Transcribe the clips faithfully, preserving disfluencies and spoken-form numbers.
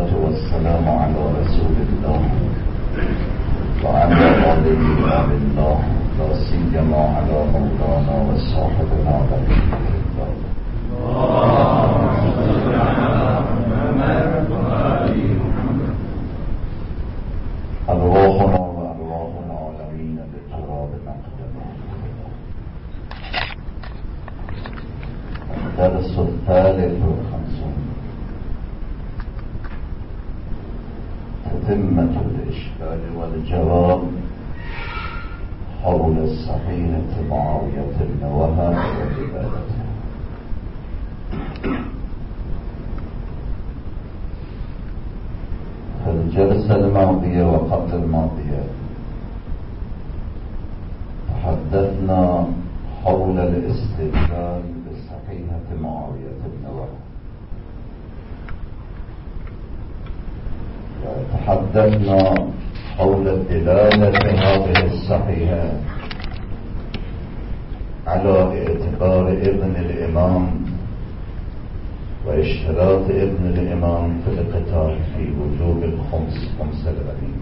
والصلاة والسلام على رسول الله وعلى آله بالله لا سيما على مولانا وصاحبنا رسول الله. اللهم صل على محمد وآل محمد. أرواحنا وأرواح العالمين بالتراب مقدمة. الدرس الثالث والخمسون، تتمة الإشكال والجواب حول الصحيحة معاوية بن وهب وعبادته. في الجلسة الماضية وقبل الماضية تحدثنا حول الاستدلال بصحيحة معاوية بن وهب، وتحدثنا حول الدلالة هذه الصحيحة على اعتبار ابن الإمام واشتراط ابن الإمام في القتال في وجوب الخمس خمس الغنيمة،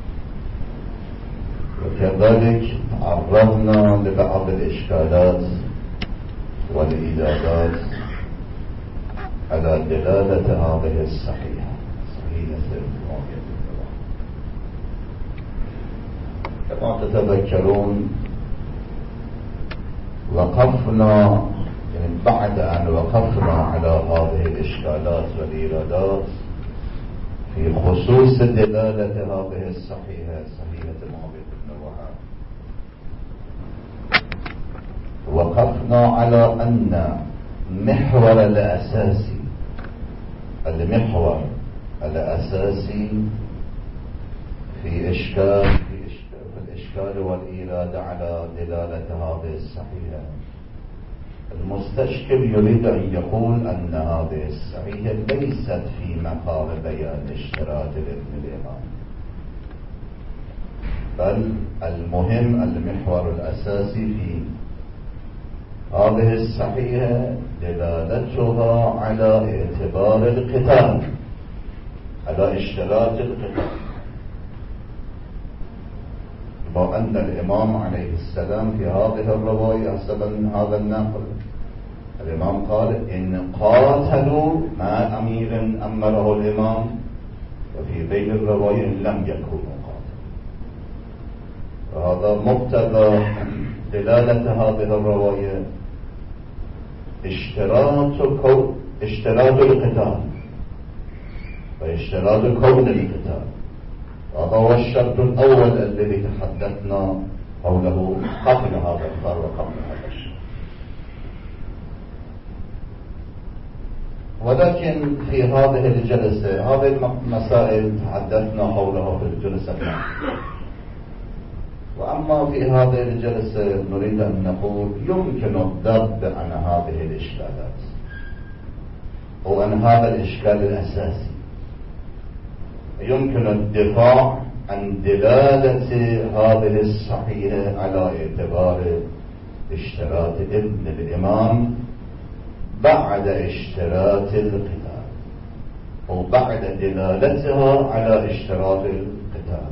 وكذلك تعرضنا لبعض الإشكالات والإيجابات على دلالة هذه الصحيحة صحيحة معاوية بن وهب. كما تتذكرون وقفنا يعني بعد أن وقفنا على هذه الإشكالات والإيرادات في خصوص دلالة هذه الصحيحة صحيحة معاوية بن وهب، وقفنا على أن محور الأساسي المحور الأساسي في إشكال في إشكال في الإشكال والإيراد على دلالة هذه الصحيحة، المستشكل يريد أن يقول أن هذه الصحيحة ليست في مقام بيان اشتراط ابن الإمام، بل المهم المحور الأساسي في هذه الصحيحة دلالتها على اعتبار القتال، على اشتراط القتال، وأن الإمام عليه السلام في هذه الرواية حسب هذا النقل الإمام قال إن قاتلوا مع أمير أمره الإمام، وفي بين الرواية لم يكونوا قاتلوا. وهذا مقتضى دلالة هذه الرواية اشتراط كون اشتراط القتال واشتراط كون القتال. هذا هو الشرط الأول الذي تحدثنا حوله قبل هذا الفرق وقبل هذا الشرط. ولكن في هذه الجلسة هذه المسائل تحدثنا حولها في الجلسة الماضية، وأما في هذه الجلسة نريد أن نقول يمكن الضرب عن هذه الإشكالات أو عن هذا الإشكال الأساسي، يمكن الدفاع عن دلالة هذه الصحيحة على اعتبار اشتراط ابن الإمام بعد اشتراط القتال أو بعد دلالتها على اشتراط القتال.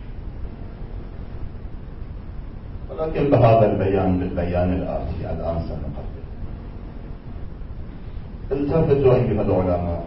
ولكن بهذا البيان بالبيان الآتي الآن سنقدم. التفتوا أيها العلماء،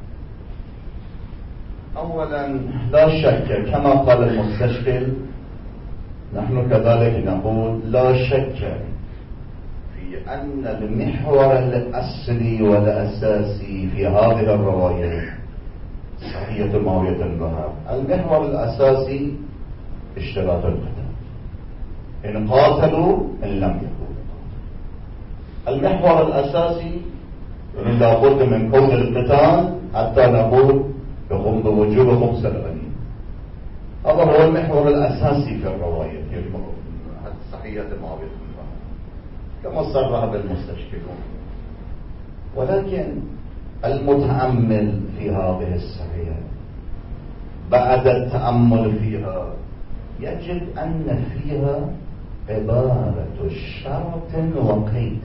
أولا لا شك كما قال المستشكل نحن كذلك نقول لا شك في أن المحور الأصلي والأساسي في هذه الرواية صحيحة معاوية بن وهب، المحور الأساسي اشتراط القتال، إن قاتلوا إن لم يكونوا. المحور الأساسي يعني لابد من كون القتال حتى نقول يقوم بوجوب خمس الغنيمة. هذا هو المحور الأساسي في الرواية في صحيحة معاوية بن وهب كما صرح بالمستشكلون. ولكن المتأمل في هذه الصحيحة بعد التأمل فيها يجد أن فيها عبارة شرط وقيد.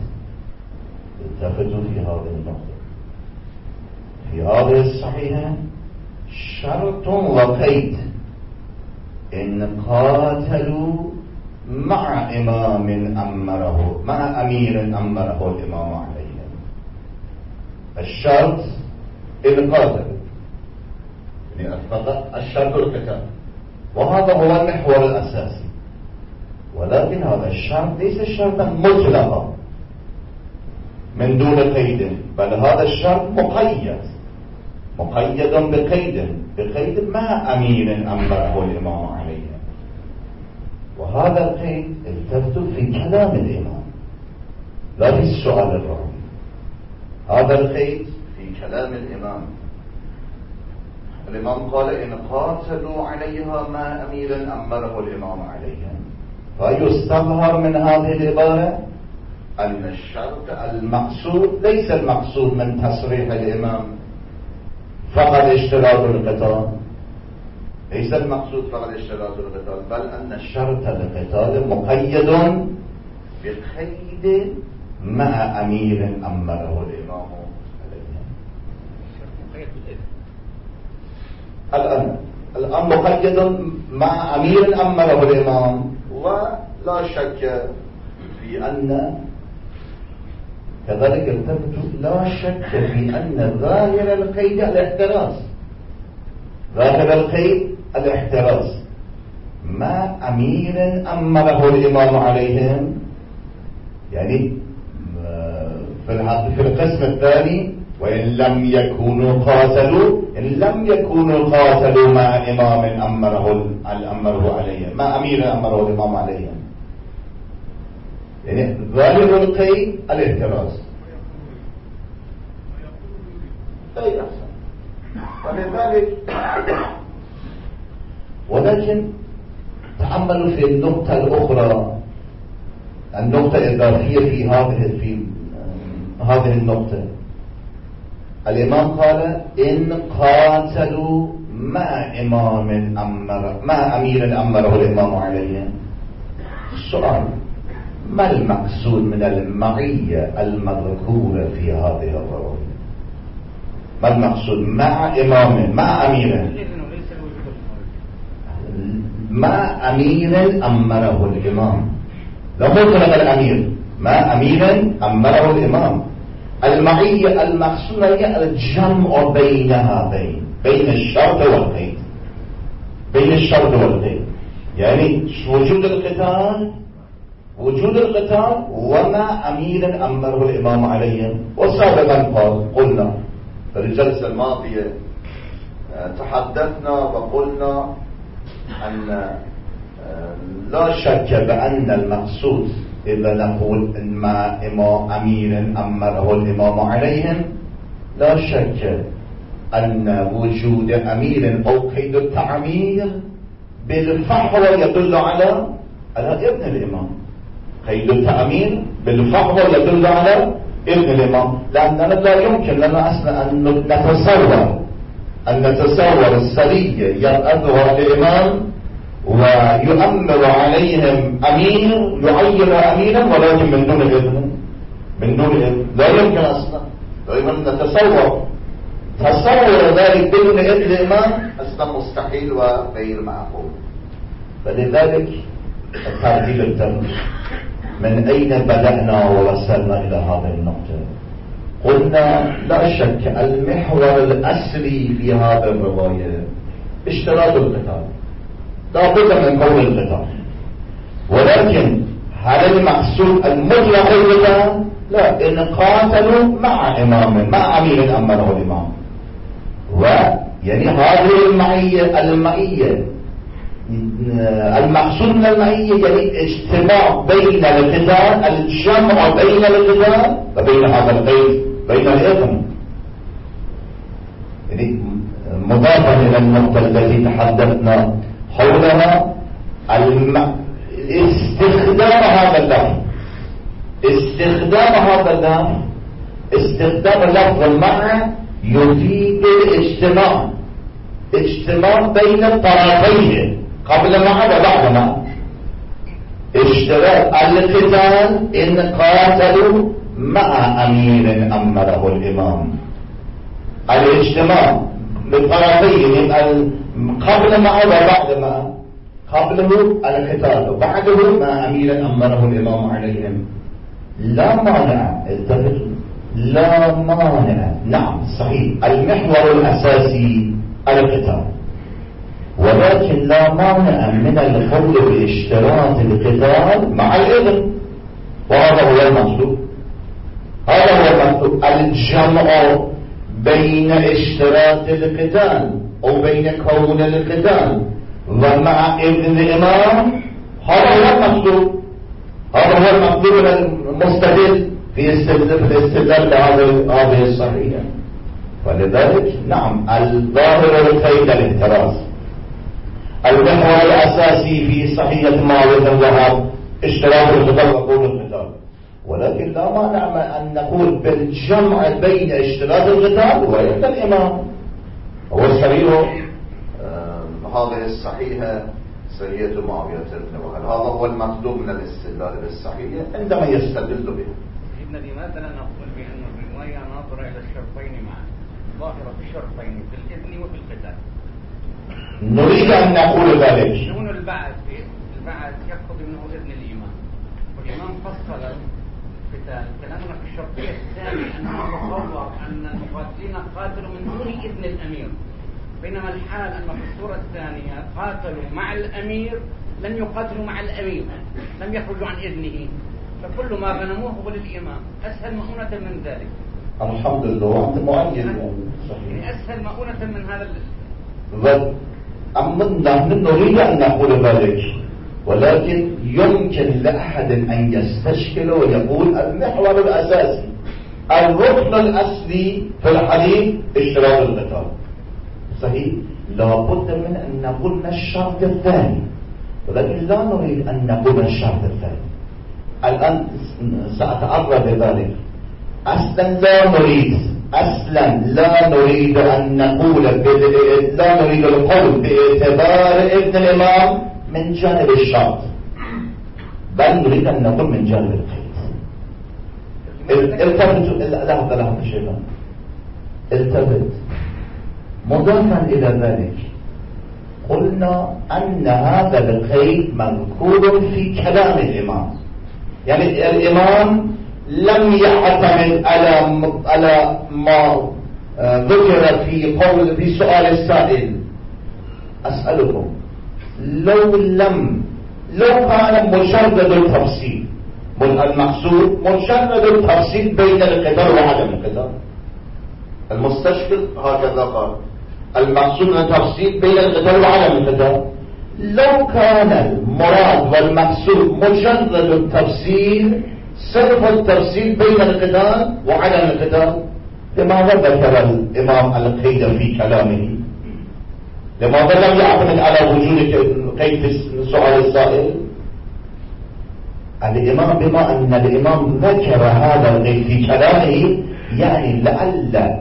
التفتوا في هذه النقطة. في هذه الصحيحة شرط وقيد إن قاتلوا مع إمام أمره مع أمير أمره الإمام عليهم. الشرط إن قاتلوا يعني الشرط القتال، وهذا هو المحور الأساسي. ولكن هذا الشرط ليس شرطا مطلقا من دون قيد، بل هذا الشرط مقيد مقيد بقيد بقيد مع أمير أمره الإمام عليه. وهذا القيد التفت في كلام الإمام لا في السؤال الراوي. هذا القيد في كلام الإمام. الإمام قال إن قاتلوا عليها مع أمير أمره الإمام عليهم، فيستظهر من هذه العبارة أن الشرط المقصود ليس المقصود من تصريح الإمام فقط اشتراط القتال، ليس المقصود فقط اشتراط القتال، بل أن الشرط القتال مقيد بقيد مع أمير أمره الإمام عليه. الآن الآن مقيد مع أمير أمره الإمام، ولا شك في أن كذلك التفت لا شك في أن ظاهر القيد الاحتراز، ظاهر القيد الاحتراز مع أمير أمره الإمام عليهم. يعني في القسم الثاني وإن لم يكونوا قاتلوا، إن لم يكونوا قاتلوا مع إمام أمره الأمره عليهم مع أمير أمره الإمام عليهم، يعني ظاهر القيد الاحتراز. أي أحسن. ولذلك ولكن تأملوا في النقطة الأخرى، النقطة الإضافية في هذه في هذه النقطة. الإمام قال إن قاتلوا مع إمام أمر مع أمير أمره الإمام عليه. السؤال: ما المقصود من المعية المذكورة في هذه الرواية؟ ما المقصود مع إمام مع أمير مع أمير أمره الإمام؟ لو مطلق الأمير مع أمير أمره الإمام. المعية المقصودة هي الجمع بين هذين، بين الشرط والقيد، بين الشرط والقيد، يعني وجود القتال وجود القتال ومع أمير أمره الإمام عليهم. وسابقا قلنا في الجلسة الماضية تحدثنا وقلنا أن لا شك بأن المقصود إذا نقول إن مع أمير أمره الإمام عليهم، لا شك أن وجود أمير أو قيد التعمير بالفحوى يدل على على ابن الإمام. قيد التعمير بالفحوى يدل على ابن الإمام، لأننا لا يمكن لنا أصلا أن نتصور أن نتصور السرية يرأدها الإمام ويؤمر عليهم أمير يعين أميرا ولكن من دون ابن، من دون ابن لا يمكن أصلا، لا يمكن نتصور تصور ذلك بدون ابن الإمام أصلا مستحيل وغير معقول. فلذلك الترتيب التام. من أين بدأنا ووصلنا إلى هذه النقطة؟ قلنا لا شك المحور الأصلي في هذه الرواية اشتراط القتال، لا بد من قول القتال، ولكن هل المقصود المطلق القتال؟ لا، إن قاتلوا مع إمام مع أمير أمره الإمام. ويعني هذه المعية المعية المقصود من المعية يعني اجتماع بين القتال، الجمع بين القتال وبين هذا القيد بين الإثم. يعني مضافا إلى النقطة التي تحدثنا حولها الم... استخدام هذا اللفظ استخدام هذا اللفظ استخدام لفظ مع يفيد الاجتماع، اجتماع بين الطرفين قبل مع وبعد مع. اشتراك القتال إن قاتلوا مع أمير أمره الإمام. الاجتماع بالطرفين، قبل ما وبعد ما، قبله القتال وبعده ما أميرا أمره الإمام عليهم. لا مانع، التفتوا، لا مانع، نعم صحيح المحور الأساسي القتال، ولكن لا مانع من الخل باشتراط القتال مع الإذن، وهذا هو المطلوب. هذا هو المطلوب، الجمع بين اشتراط القتال وبين كون القتال ومع إذن الإمام، هذا هو المطلوب. هذا هو المطلوب المستدل في الاستدلال بهذه الصحيحة. فلذلك نعم الظاهر القيد الاحتراز، المحور الأساسي في صحية ما وهو اشتراك القتال وقول القتال، ولكن لا مانع أن نقول بالجمع بين اشتراك القتال وإذن الإمام. هو الصحيح هذه الصحيحة صحيحة معاوية بن وهل، هذا هو المطلوب من الاستدلال بالصحيحة عندما يستدل بها. سيدنا لماذا لا نقول بأن الرواية ناظرة إلى الشرطين معا، ظاهرة في الشرطين في الإذن وفي القتال؟ نريد أن نقول ذلك. شؤون البعث البعث يقتضي منه إذن الإمام، والإمام فصل القتال. كلامنا في الشرطية الثانية أنه تصور أن المقاتلين قاتلوا من دون إذن الأمير، بينما الحال أن في الصورة الثانية قاتلوا مع الأمير لم يقاتلوا مع الأمير، لم يخرجوا عن إذنه، فكل ما غنموه هو للإمام. أسهل مؤونة من ذلك. الحمد لله، وأنت مؤيد يعني أسهل مؤونة من هذا ال... نحن نريد أن نقول ذلك، ولكن يمكن لأحد أن يستشكل ويقول المحور الأساسي الركن الأصلي في الحديث اشتراك القتال. صحيح، لابد من أن نقول الشرط الثاني، ولكن لا نريد أن نقول الشرط الثاني. الآن سأتعرض لذلك. أصلا لا نريد أصلا لا نريد أن نقول لا نريد القول باعتبار ابن الإمام من جانب الشرط، بل نريد أن نقول من جانب القيد. التفت لحظة لحظة شيئا التفت مضافا إلى ذلك، قلنا أن هذا القيد مذكور في كلام الإمام، يعني الإمام لم يعتمد على على ما ذكر في قول في سؤال السائل. أسألكم، لو لم لو كان مجرد التفصيل، المقصود مجرد التفصيل بين القتال وعدم القتال، المستشكل هكذا قال المقصود التفصيل بين القتال وعدم القتال، لو كان المراد والمقصود مجرد التفصيل صرف التفصيل بين القتال وعدم القتال، لماذا ذكر الإمام القيد في كلامه؟ لماذا لم يعتمد على وجود القيد في سؤال السائل؟ الإمام بما أن الإمام ذكر هذا القيد في كلامه، يعني لعل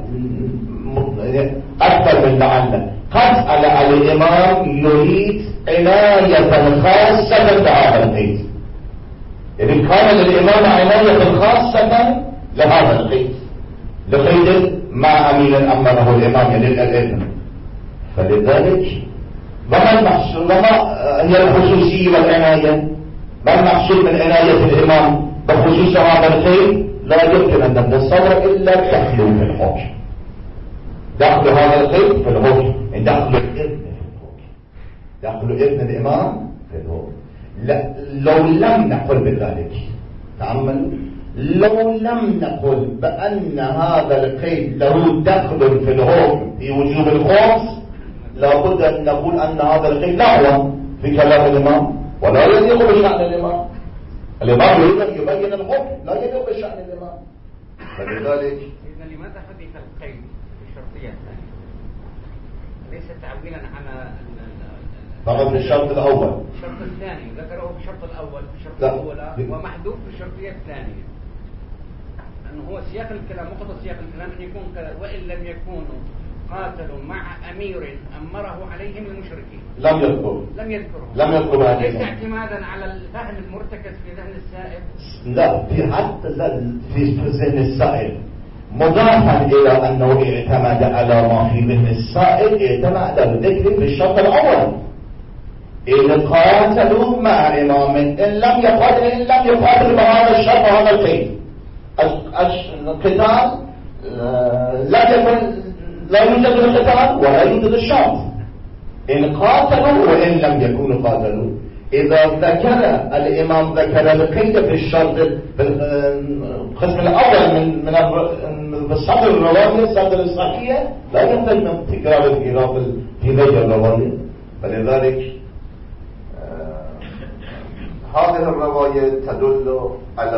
أكثر من لعل قد على الإمام يريد عناية خاصة بهذا القيد، إذن كان للإمام عناية خاصة لهذا القيد، لقيد ما أمير أمره الإمام يلد الإذن. فلذلك وما المقصود وما هي الخصوصية والعناية؟ ما المقصود من عناية الإمام بخصوص هذا القيد؟ لا يمكن أن نتصور إلا دخله في الحكم، دخل هذا القيد في الحكم، دخل الإذن في الحكم، دخل إذن الإمام في الحكم. لا لو لم نقل بذلك، تأملوا، لو لم نقل بأن هذا القيد له دخل في الحكم في وجوب الخمس، لابد أن نقول أن هذا القيد لا في كلام الإمام ولا يليق بشأن الإمام. الإمام يريد أن يبين الحكم، لا يليق بشأن الإمام. فلذلك إذن لماذا حدث القيد في الشرطية الثانية؟ ليس تعويلا على فقط في الشرط الأول. الشرط الثاني ذكره في الشرط الأول في الشرط الأولى ومحذوف في الشرطية الثانية، لأنه هو سياق الكلام، مقتضى سياق الكلام أن يكون كذا، وإن لم يكونوا قاتلوا مع أمير أمره عليهم المشركين. لم يذكر لم يذكره لم يذكر هذه، ليس اعتمادا على الفهم المرتكز في ذهن السائل. لا، في حتى في ذهن السائل مضافا إلى أنه اعتمد على ما في ذهن السائل، اعتمد على الذكر في الشرط الأول. إذ قاتلوا مع إمام إن لم يقاتل إن لم يقاتل بهذا الشرط وهذا القيد، القتال لا يكن لا يوجد القتال ولا يوجد الشرط. إن قاتلوا وإن لم يكونوا قاتلوا. إذا ذكر الإمام ذكر القيد في الشرط في القسم الأول من من الصدر الرواية الصدر الصحيحية لا يحتاج من تكرار الإضافة في غير الرواية. فلذلك آه هذه الرواية تدل على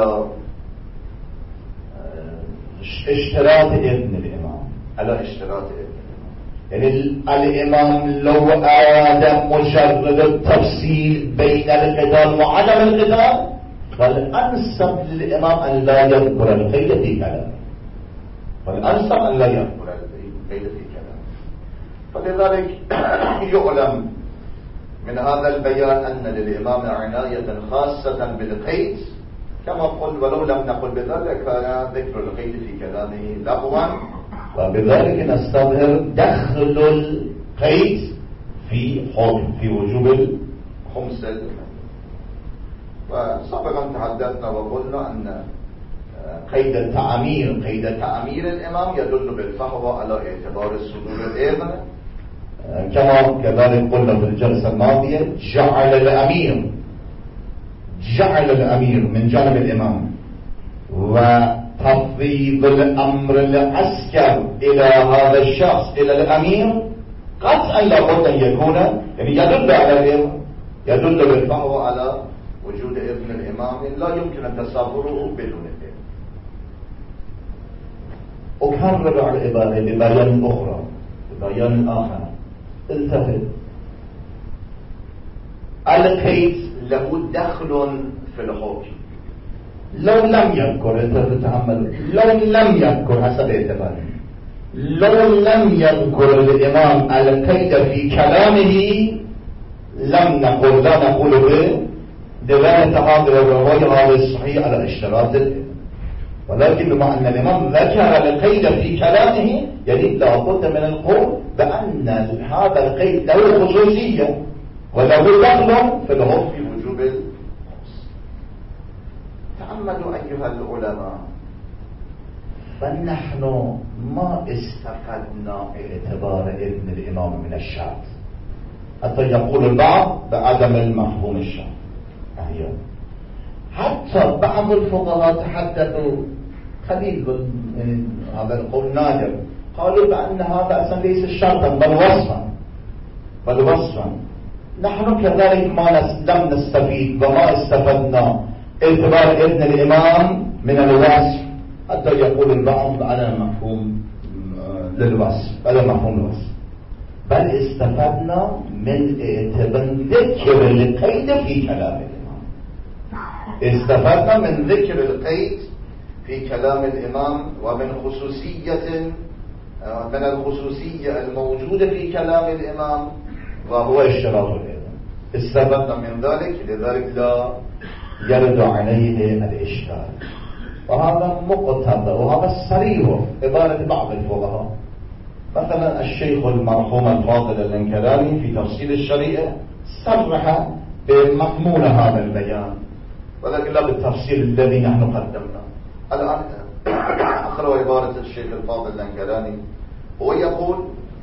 آه اشتراط ابن الإمام، على اشتراط ابن الإمام. يعني الإمام لو أراد مجرد التفصيل بين القتال وعدم القتال فالأنسب للإمام أن لا يذكر القيد في كلامه، فالأنسب أن لا يذكر القيد في كلامه. فلذلك يعلم من هذا البيان أن للإمام عناية خاصة بالقيد، كما قلت ولو لم نقل بذلك كان ذكر القيد في كلامه لغوا، وبذلك نستظهر دخل القيد في حكم في وجوب الخمس. وسبقا تحدثنا وقلنا أن قيد التعمير قيد تعمير الإمام يدل بالفحوى على اعتبار الصدور الإذن، كما كذلك قلنا في الجلسة الماضية جعل الأمير جعل الأمير من جانب الإمام وتفويض الأمر العسكر إلى هذا الشخص إلى الأمير قطعا لابد أن يكون يعني يدل على الإمام، يدل بالفحوى على وجود ابن الإمام لا يمكن تصوره بدون الإمام. أكرر على العبارة ببيان أخرى ببيان آخر. التفت، القيد له دخل في الحكم لو لم يذكر، تتحمل لو لم يذكر حسب اعتباره، لو لم يذكر الإمام القيد في كلامه لم نقول لا نقول به دلالة هذه الرواية هذا الصحيح على اشتراط، ولكن بما أن الإمام ذكر القيد في كلامه يعني لابد من القول بأن هذا القيد له خصوصية وله دخل في الحكم في وجوب الخمس. تعمدوا أيها العلماء، فنحن ما استفدنا اعتبار ابن الإمام من الشرط، حتى يقول البعض بعدم المفهوم الشرط. حتى بعض الفقهاء تحدثوا قليل من هذا القول نادر، قالوا بأن هذا أصلا ليس شرطا بل وصفا بل وصفا. نحن كذلك ما لم نستفيد وما استفدنا اعتبار ابن الإمام من الوصف، حتى يقول البعض على مفهوم للوصف على مفهوم الوصف، بل استفدنا من اعتبار ذكر القيد في كلام الإمام، استفدنا من ذكر القيد في كلام الإمام ومن خصوصية من الخصوصية الموجودة في كلام الإمام وهو اشتراط الإذن، استفدنا من ذلك، لذلك لا يرد عليه الإشكال. وهذا مقتضى وهذا صريح عبارة بعض الفقهاء. مثلا الشيخ المرحوم الفاضل الانكراني في تفصيل الشريعة صرح بمضمون هذا البيان، ولكن لا بالتفصيل الذي نحن قدمناه. الآن أقرأ عبارة الشيخ الفاضل الانكراني، هو يقول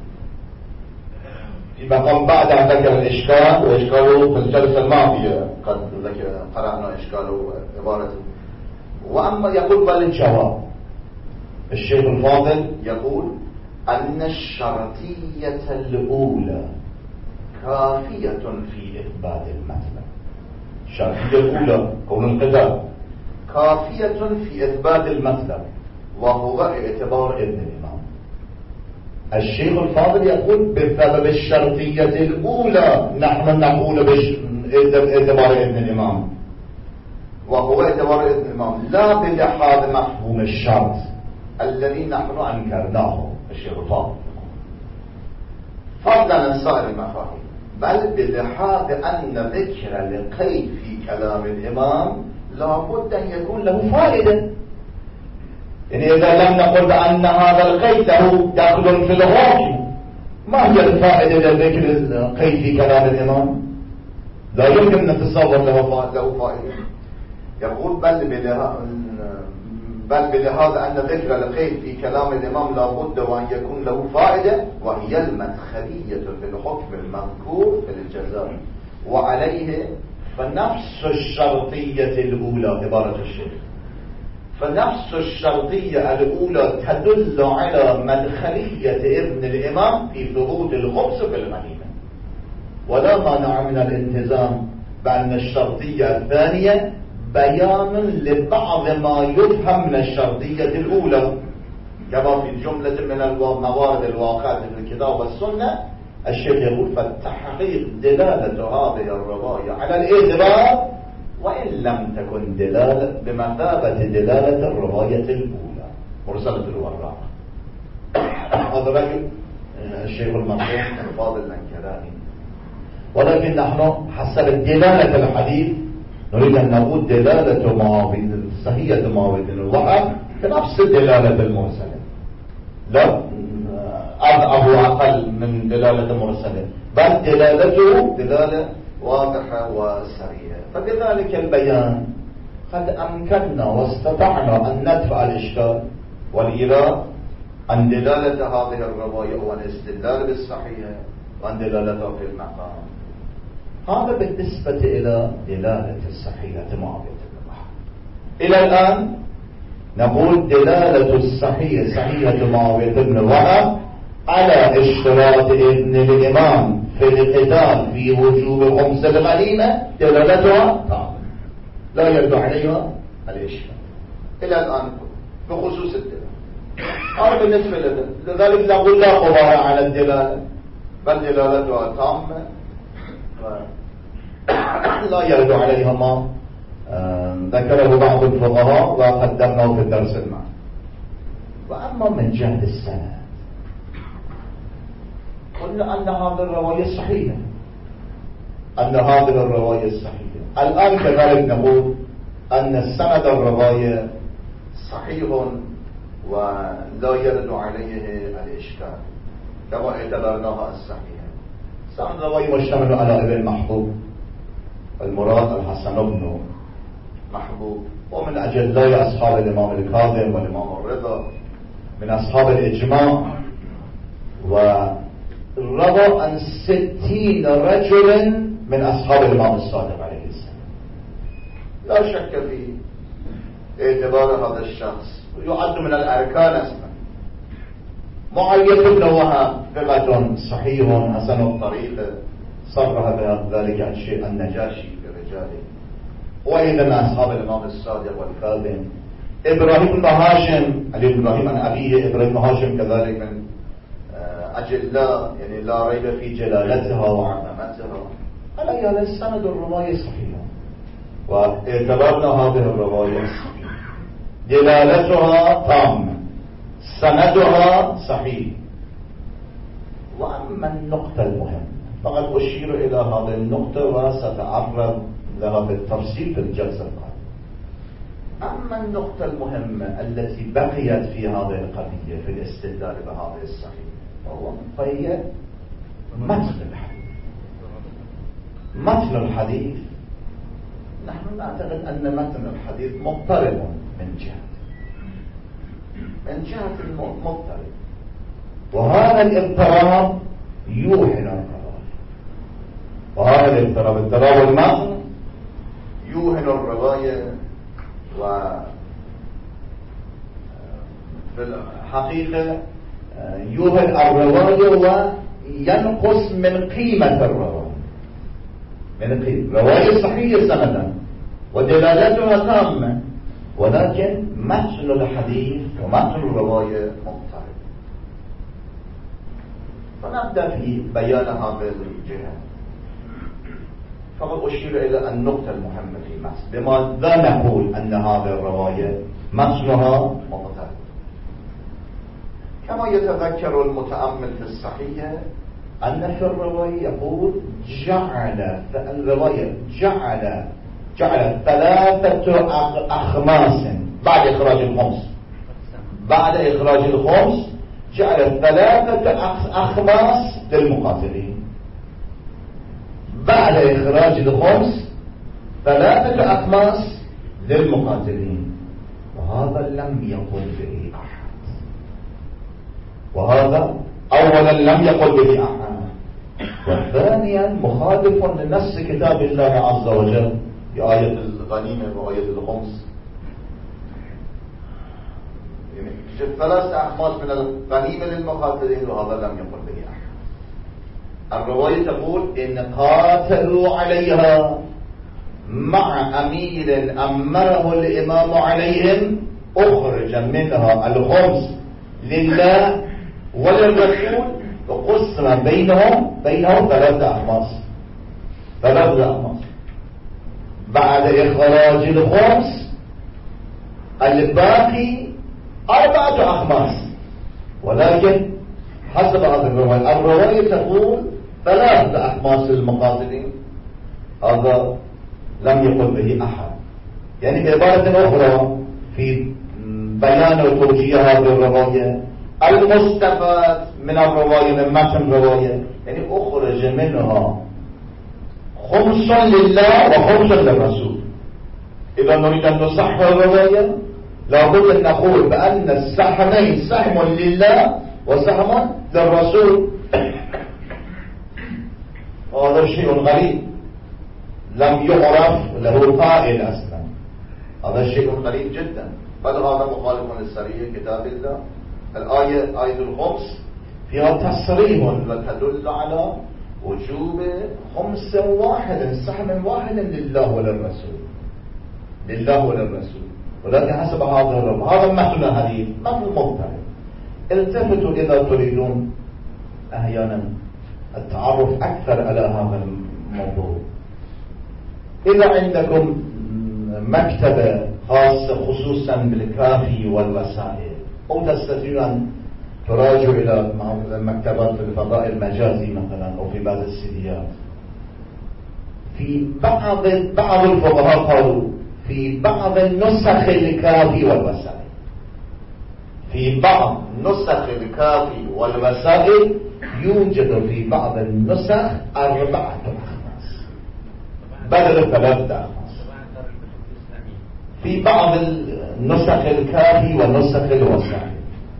في مقام بعد أن ذكر الإشكال وإشكاله في الجلسة الماضية قد قرأنا إشكاله عبارته، وأما يقول بل الجواب. الشيخ الفاضل يقول أن الشرطية الأولى كافية في إثبات المطلب. الشرطية الأولى كون القتال كافية في إثبات المطلب وهو اعتبار ابن الإمام. الشيخ الفاضل يقول بسبب الشرطية الأولى نحن نقول باعتبار ابن الإمام وهو اعتبار ابن الإمام، لا بلحاظ مفهوم الشرط الذي نحن أنكرناه. الشيخ الفاضل فضلا عن سائر المفاهيم، بل بلحاظ أن ذكر القيد في كلام الإمام لا بد أن يكون له فائدة. يعني إذا لم نقل بأن هذا القيد له دخل في الحكم، ما هي الفائدة لذكر القيد في كلام الإمام؟ لا يمكن أن نتصور له فائدة. يقول بل بلهذا بل بلهذا أن ذكر القيد في كلام الإمام لا بد وأن يكون له فائدة، وهي المدخلية في الحكم المذكور في الجزاء، وعليه فنفس الشرطية الأولى عبارة الشيخ، فنفس الشرطية الأولى تدل على مدخلية ابن الإمام في ثبوت الخبز في الغنيمة، ولا مانع من الالتزام بأن الشرطية الثانية بيان لبعض ما يفهم من الشرطية الأولى، كما في جملة من الموارد الواقعة في الكتاب والسنة. الشيخ يقول فالتحقيق دلالة هذه الرواية على الاعتبار، وإن لم تكن دلالة بمثابة دلالة الرواية الأولى مرسلة الوراق. هذا رجل الشيخ المرحوم الفاضل الانكراني، ولكن نحن حسب دلالة الحديث نريد أن نقول دلالة معاوية صحية معاوية الوحى كنفس دلالة المرسلة، لا أضعف أقل من دلالة المرسلة، بل دلالته دلالة واضحة وسريعة. فبذلك البيان قد أمكننا واستطعنا أن ندفع الإشكال والإيراد عن دلالة هذه الرواية وعن استدلال بالصحيحة وعن دلالتها في المقام. هذا بالنسبة إلى دلالة الصحيحة معاوية بن الوحى. إلى الآن نقول دلالة الصحيح صحيحة معاوية بن الوحى على اشتراط ابن الإمام في القتال في وجوب خمس الغنيمة دلالتها تامة لا يرد عليها الإشكال إلى الآن بخصوص الدلالة. هذا بالنسبة لذلك لذلك نقول لا غبار على الدلالة، بل دلالتها تامة لا يرد عليها ما ذكره بعض الفقهاء وقدمناه في الدرس الماضي. وأما من جهة السند قلنا أن هذه الرواية صحيحة، أن هذه الرواية صحيحة. الآن كذلك نقول أن السند الرواية صحيح ولا يرد عليه الإشكال كما اعتبرناها الصحيحة. سند الرواية مشتمل على ابن محبوب المراد الحسن بن محبوب، ومن أجلاء أصحاب الإمام الكاظم والإمام الرضا من أصحاب الإجماع، وروى عن ستين رجلا من أصحاب الإمام الصادق عليه السلام. لا شك في اعتبار هذا الشخص، يعد من الأركان أصلا. معاوية بن وهب ثقة صحيح حسن الطريق صرح بذلك عن شيء النجاشي برجاله، وأيضا أصحاب الإمام الصادق والكاظم. إبراهيم بن هاشم علي بن إبراهيم عن أبيه إبراهيم بن هاشم كذلك من أجلاء يعني لا ريب في جلالتها وعظمتها. على هذا السند الرواية صحيحة، واعتبرنا هذه الرواية صحيحة دلالتها تامة سندها صحيح. وأما النقطة المهمة فقد أشير إلى هذه النقطة وستعرض لها بالتفصيل في الجلسة القادمة. أما النقطة المهمة التي بقيت في هذه القضية في الاستدلال بهذه الصحيح فهي متن الحديث. متن الحديث نحن نعتقد أن متن الحديث مضطرب من جهة من جهة مضطرب، وهذا الاضطراب يوهن الرواية، وهذا الاضطراب اضطراب المتن يوهن الرواية، وفي الحقيقة يوهن الرواية وينقص من قيمة الرواية، من قيمة رواية صحيحة سندا ودلالتها تامة، ولكن متن الحديث ومتن الرواية مضطرب. فنبدأ في بيان هذه الجهة. فقد أشير إلى النقطة المهمة في متن، بماذا نقول أن هذه الرواية متنها مضطرب. كما يتذكر المتأمل في الصحيحة أن في الرواية يقول جعل الرواية جعل جعل ثلاثة أخماس بعد إخراج الخمس بعد إخراج الخمس جعل ثلاثة أخماس للمقاتلين. بعد إخراج الخمس ثلاثة أخماس للمقاتلين، وهذا لم يقل به أحد. وهذا أولا لم يقل به أحد، وثانيا مخالف لنص كتاب الله عز وجل في آية الغنيمة وآية الخمس. يعني ثلاث أخماس من الغنيمة للمقاتلين، وهذا لم يقل به أحد. الرواية تقول إن قاتلوا عليها مع أمير أمره الإمام عليهم، أخرج منها الخمس لله وللرسول، وقسم بينهم بينهم ثلاثة أخماس ثلاثة أخماس. بعد إخراج الخمس الباقي أربعة أخماس، ولكن حسب هذه الرواية الرواية تقول ثلاثة أخماس للمقاتلين، هذا لم يقل به أحد. يعني بعبارة أخرى في بيان وتوجيه هذه الرواية المستفاد من الرواية من متن الرواية، يعني أخرج منها خمس لله وخمس للرسول. إذا نريد أن نصحح الرواية لابد أن نقول بأن السهمين سهم لله وسهم للرسول. وهذا شيء غريب لم يعرف له قائل أصلا، هذا شيء غريب جدا، بل هذا مخالف للصريح كتاب الله. الآية آية الخمس فيها تصريح وتدل على وجوب خمس واحد سهم واحد لله وللرسول لله وللرسول. ولكن حسب هذا الرب هذا مثل الحديث مثل مضطرب. التفتوا إذا تريدون أحيانا التعرف أكثر على هذا الموضوع. إذا عندكم مكتبة خاصة خصوصا بالكافي والوسائل، أو تستطيعون أن تراجعوا إلى مكتبات الفضاء المجازي مثلا، أو في بعض السيديات. في بعض بعض الفقهاء قالوا في بعض النسخ الكافي والوسائل في بعض نسخ الكافي والوسائل يوجد في بعض النسخ أربعة أخماس بدل ثلاثة أخماس في بعض النسخ الكافي والنسخ الوسائل.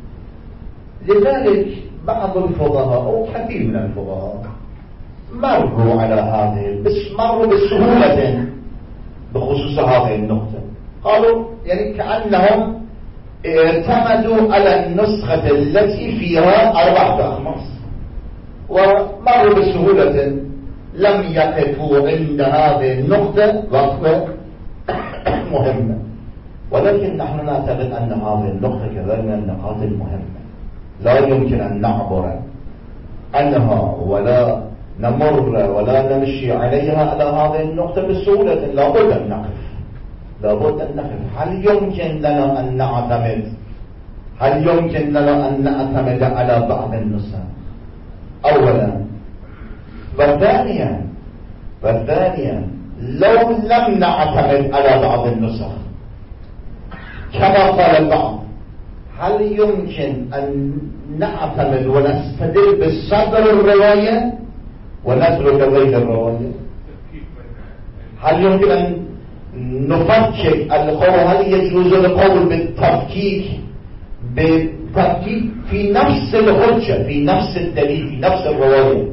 لذلك بعض الفقهاء أو كثير من الفقهاء مروا على هذه بس مروا بسهولة بخصوص هذه النقطة. قالوا يعني كأنهم اعتمدوا على النسخة التي فيها أربعة أخماس ومروا بسهولة، لم يقفوا عند هذه النقطة وقفة مهمة. ولكن نحن نعتقد أن هذه النقطة كذلك من النقاط المهمة، لا يمكن أن نعبر عنها ولا نمر ولا نمشي عليها على هذه النقطة بسهولة. لابد أن نقف لابد أن نقف. هل يمكن لنا أن نعتمد هل يمكن لنا أن نعتمد على بعض النسخ أولا؟ وثانيا وثانيا لو لم نعتمد على بعض النسخ كما قال البعض، هل يمكن أن نعتمد ونستدل بالصدر الرواية ونترك غير الرواية؟ هل يمكن أن نفكك القول؟ هل يجوز القول بالتفكيك بالتفكيك في نفس الحجة في نفس الدليل في نفس الرواية؟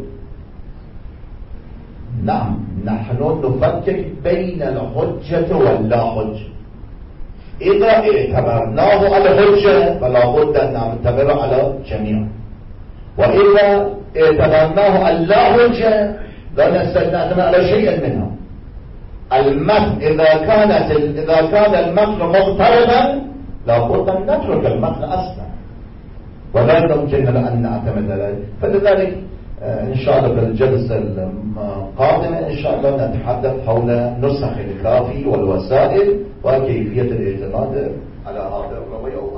نعم، نحن نفكك بين الحجة واللا حجة. إذا اعتبرناه على حجة فلا بد أن نعتبره على جميع، وإذا اعتبرناه على لا حجة لا نستطيع على شيء منها. المتن إذا كانت إذا كان المتن مضطربا لا بد أن نترك المتن أصلا، ولا يمكن لنا أن نعتمد عليه. فلذلك إن شاء الله في الجلسة القادمة إن شاء الله نتحدث حول نسخ الكافي والوسائل وكيفية الاعتماد على هذا الرواية.